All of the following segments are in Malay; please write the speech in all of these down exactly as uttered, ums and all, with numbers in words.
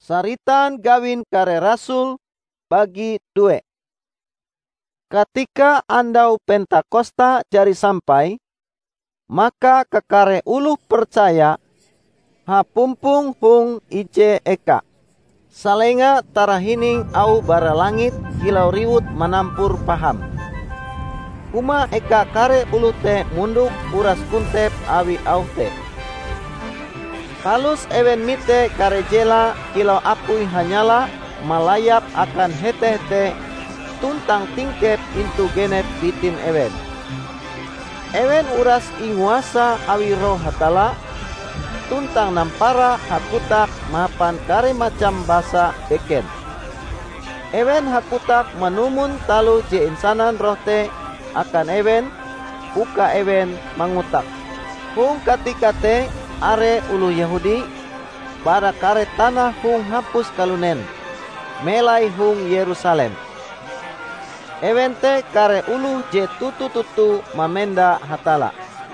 Saritan gawin kare rasul bagi due. Ketika andau Pentakosta jari sampai, maka kekare uluh percaya hapumpung hung ije eka. Salenga tarahining au bara langit kilau riwut manampur paham. Kuma eka kare uluh te munduk uras kuntep awi au te. Palus ewen mite kare jela kilau apui hanyala malayap akan heteh te tuntang tingkep intu genep bitin ewen. Ewen uras inguasa awi roh hatala tuntang nampara hakutak mapan kare macam basa beken. Ewen hakutak manumun talu je insanan roh te akan ewen uka ewen mangutak. Hung katika te are ulu Yahudi bara kare tanah hung hapus kalunen melai hung Yerusalem. Ewen te kare ulu je tutu-tutu mamenda hatala.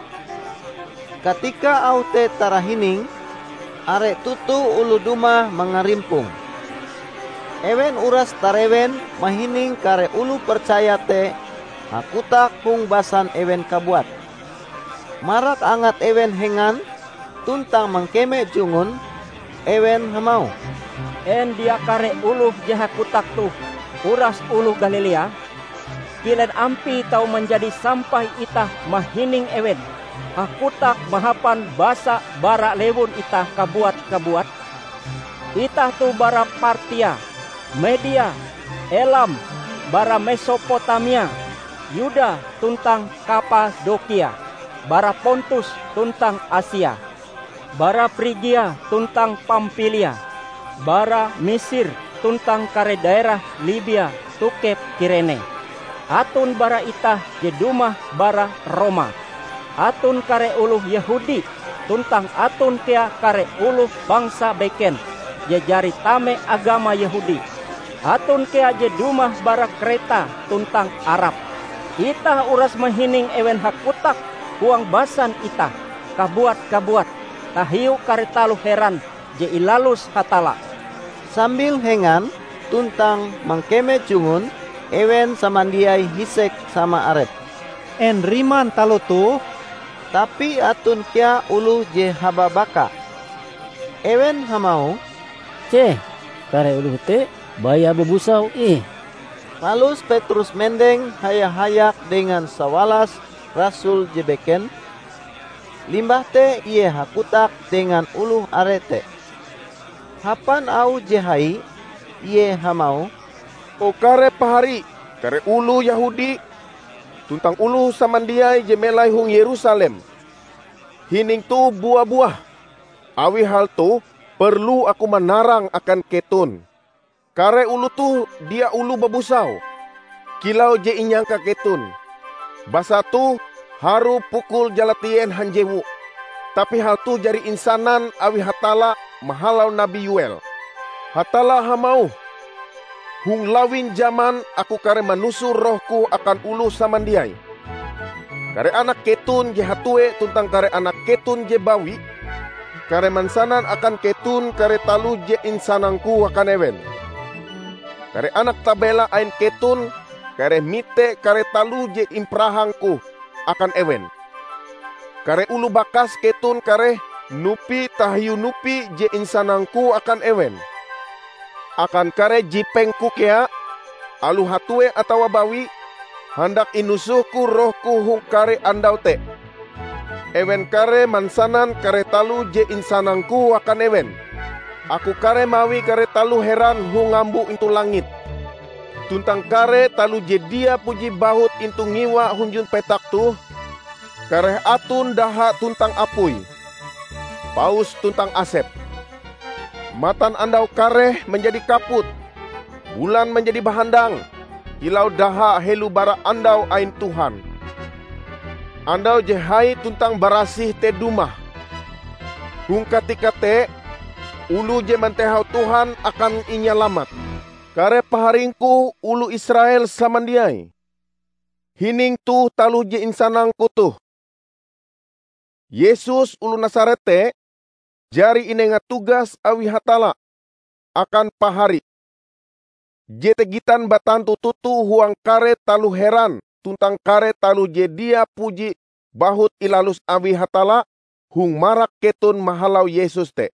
Ketika au te tarahining are tutu ulu duma mangarimpung. Ewen uras tarewen mahining kare ulu percaya te hakutak hung basan ewen kabuat. Marak angat ewen hengan tuntang mangkeme jungun ewen hamau. En dia kare uluh jahakutak tu uras uluh Galilea. Kilen ampi tau menjadi sampai itah mahining ewen. Hakutak mahapan basa bara lewun itah kabuat-kabuat. Itah tu bara Partia, Media, Elam, bara Mesopotamia, Yuda tuntang Kapadokia, bara Pontus tuntang Asia, bara Frigia tuntang Pamfilia, bara Mesir tuntang kare daerah Libya tukep Kirene. Atun bara itah je dumah bara Roma. Atun kare uluh Yahudi tuntang atun kea kare uluh bangsa beken je jari tame agama Yahudi. Atun kea je dumah bara Kreta tuntang Arab. Itah uras mahining ewen hakutak huang basan itah kabuat-kabuat tahiu kare talu heran je ilalus hatala. Sambil hengan tuntang mangkeme jungun ewen samandiai hisek sama arep. En riman talu tu Tapi atun kia ulu je hababaka. Ewen hamau. Ceh, kare ulu te baya bebusau ih. Palus Petrus mendeng hayak-hayak dengan sawalas rasul jebeken. Limbah te iye hakutak dengan uluh arete. Hapan au jehai iye hamau. O kare pahari, kare ulu Yahudi, tuntang ulu samandiai je melai hung Yerusalem. Hining tu buah-buah. Awi hal tu perlu aku menarang akan ketun. Kare ulu tu dia ulu babusau. Kilau je inyangka ketun. Basa tu haru pukul jalatien hanjewu. Tapi hal tu jari insanan awi hatala mahalau Nabi Yuel. Hatala hamau. Hung lawin zaman aku kare manusur rohku akan ulu samandiai. Kare anak ketun je hatue tuntang kare anak ketun je bawi. Kare mansanan akan ketun kare talu je insanangku akan ewen. Kare anak tabela ain ketun kare mite kare talu je imprahangku akan ewen. Kare ulu bakas ketun kare nupi tahiu nupi je insanangku akan ewen. Akan kare jipengku kea, alu hatue atau bawi, hendak inusuhku rohku hung kare andau te. Ewen kare mansanan kare talu je insanangku akan ewen. Aku kare mawi kare talu heran hung ngambu intu langit. Tuntang kare talu je dia puji bahut intu ngiwa hunjun petak tu. Kare atun daha tuntang apui. Paus tuntang asep. Matan andau kare menjadi kaput, bulan menjadi bahandang, kilau daha helu bara andau ain Tuhan. Andau jehai tuntang barasih te dumah. Hung katika te, ulu je mentehau Tuhan akan inyalamat. Kare paharingku ulu Israel samandiai. Hining tu talu je insanangku tuh. Yesus ulu Nasaret te, jari inenga tugas awi hatala. akan pahari. Jete gitan batantu tutu huang kare talu heran tuntang kare talu je dia puji bahut ilalus awi hatala hung marak ketun mahalau Yesus te.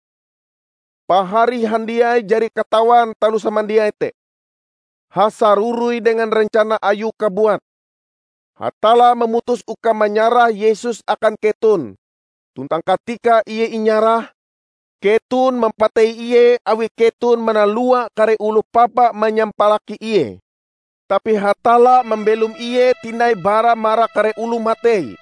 Pahari handiai jari katawan talu samandiai te. Hasarurui dengan rencana ayu kabuat. Hatala memutus uka menyarah Yesus akan ketun. Tuntang ketika iye inyarah, ketun mempatai iye awi ketun menalua kare ulu papa menyampalaki iye. Tapi hatala membelum iye tinai bara mara kare ulu matei.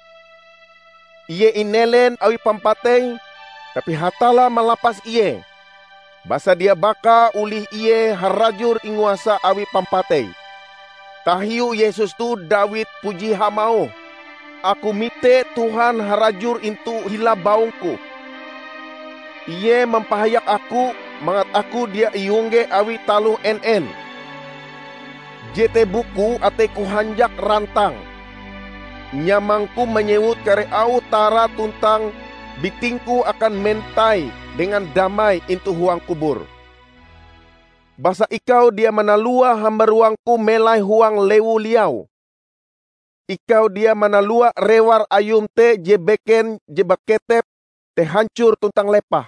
Iye inelen awi pampatei, tapi hatala melapas iye. Basa dia baka ulih iye harajur inguasa awi pampatei. Tahiu Yesus tu David puji hamau. Aku mite Tuhan harajur intu hila baungku. Iye mempahayak aku, mangat aku dia iungge awi taluh en-en. Jete buku ate ku hanjak rantang. Nyamangku menyewut kare au tara tuntang bitingku akan mentai dengan damai intu huang kubur. Basa ikau dia menalua hamba ruangku melai huang lewu liau. Ikau dia menalua rewar ayum te je beken je baketep te hancur tuntang lepah.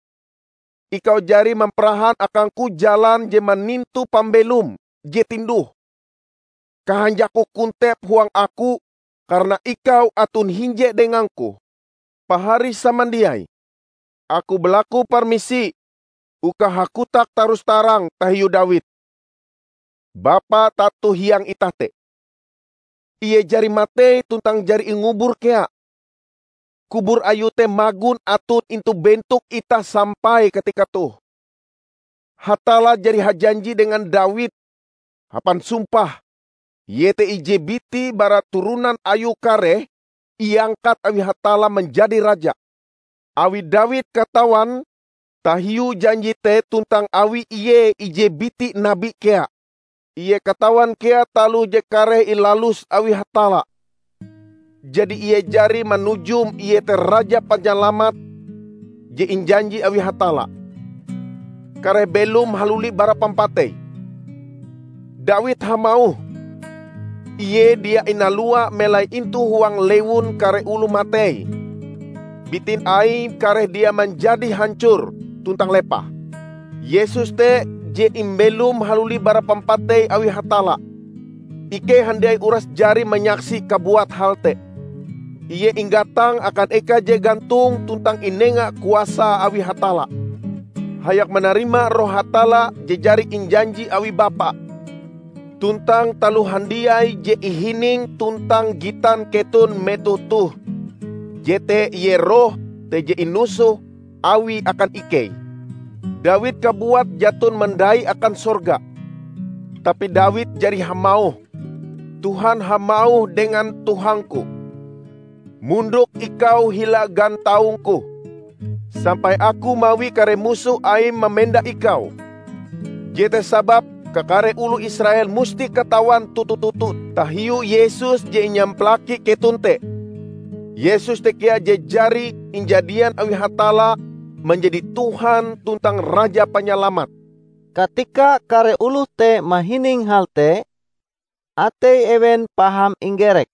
Ikau jari memperahan akangku jalan je menintu pambelum je tinduh. Kahanjaku kuntep huang aku karena ikau atun hinje denganku. Pahari samandiai. Aku belaku permisi. Uka hakutak tarus tarang tahiu David. Bapa tatu hiang itate. Iye jari mate tuntang jari ingubur kea. Kubur ayu te magun atut intu bentuk ita sampai ketika tuh. Hatala jari hajanji dengan David. Hapan sumpah. Yete ije biti bara turunan ayu kare. Iangkat awi hatala menjadi raja. Awi David katawan. Tahiu janji te tuntang awi iye ije biti nabi kea. Iye katawan kea talu je kare ilalus awi hatala. Jadi iye jari menujum iye te raja penyelamat je injanji awi hatala. Kare belum haluli bara pampatei. David hamau. Iye dia inalua melai intu huang lewun kare ulu matei. Bitin ai kare dia menjadi hancur. Tuntang lepah. Yesus te je imbelum haluli bara pampatei awi hatala. Ike handai uras jari menyaksi kabuat hal te. Iye inggatang akan eka je gantung tuntang inenga kuasa awi hatala. Hayak menerima roh hatala je jari injanji awi bapa. Tuntang talu handiai je ihining tuntang gitan ketun metutuh. Jete iye roh te je inusuh awi akan ike. David kabuat jatun mendai akan sorga. Tapi David jari hamau. Tuhan hamau dengan Tuhanku. Munduk ikau hila gantaungku. Sampai aku mawi kare musuh aim memenda ikau. Jete sabab kakare ulu Israel musti katawan tutut-tutut. Tahiu Yesus je nyamplaki ketunte. Yesus te kia je jari injadian awi hatala menjadi Tuhan tuntang Raja Penyelamat. Ketika kare ulu te mahining hal te, ate ewen paham inggerek.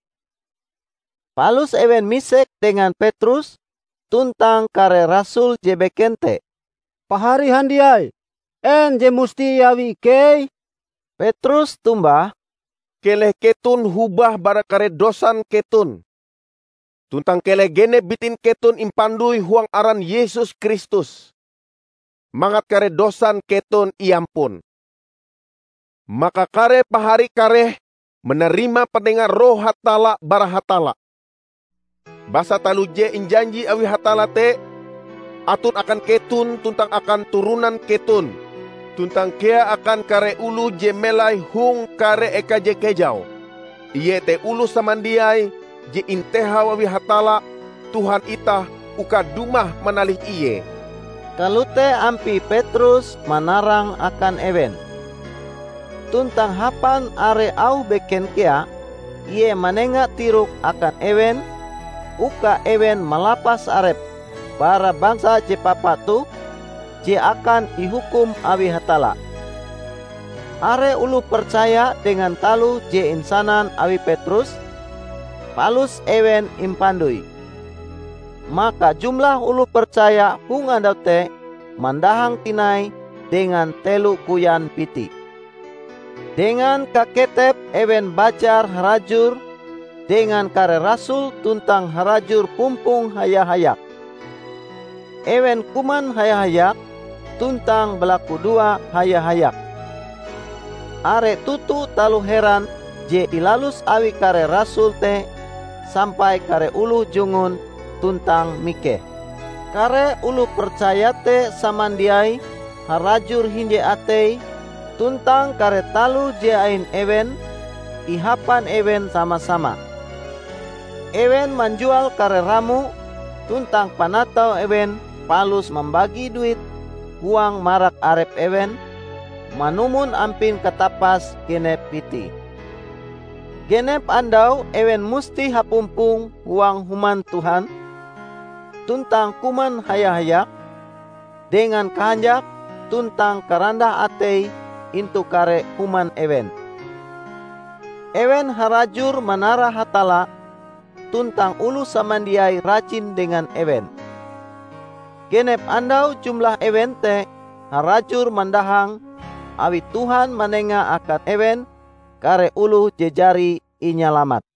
Palus ewen misek dengan Petrus tuntang kare rasul je bekente. Pahari handiai, en je musti yawi kei. Petrus tumbah, keleh ketun hubah bara kare dosan ketun. Tuntang keleh gene bitin ketun impandui huang aran Yesus Kristus. Mangat kare dosan ketun iampun. Maka kare pahari kare menerima pendengar roh hatala bara hatala. Basa talu je injanji awi hatala te, atun akan ketun tuntang akan turunan ketun. Tuntang kea akan kare ulu je melai hung kare eka je kejau. Iye te ulu samandiai, je inteha wawi hatala Tuhan ita uka dumah manalih iye. Kalute ampi Petrus manarang akan ewen. Tuntang hapan are au beken kea, iye manenga tiruk akan ewen, uka ewen malapas arep para bangsa je papatu, je akan ihukum awi hatala. Are ulu percaya dengan talu je insanan awi Petrus, palus ewen impandui. Maka jumlah ulu percaya hungandau te mandahang tinai dengan telu kuyan piti. Dengan kaketep ewen bacar harajur dengan kare rasul tuntang harajur pumpung haya-hayak. Ewen kuman haya-hayak tuntang belaku dua haya-hayak. Are tutu talu heran je ilalus awi kare rasul te sampai kare ulu jungun tuntang mike. Kare ulu percaya te samandiai harajur hinje atei tuntang kare talu je ain ewen ihapan ewen sama-sama. Ewen menjual kare ramu tuntang panatau ewen palus membagi duit uang marak arep ewen manumun ampin katapas genep piti. Genep andau ewen musti hapumpung uang human Tuhan tuntang kuman haya-hayak dengan kahanjak tuntang karandah atei intu kare human ewen. Ewen harajur manara hatala tuntang ulu samandiai racin dengan ewen. Genep andau jumlah ewen te harajur mandahang awi Tuhan manenga akan ewen kare ulu jejari inyalamat.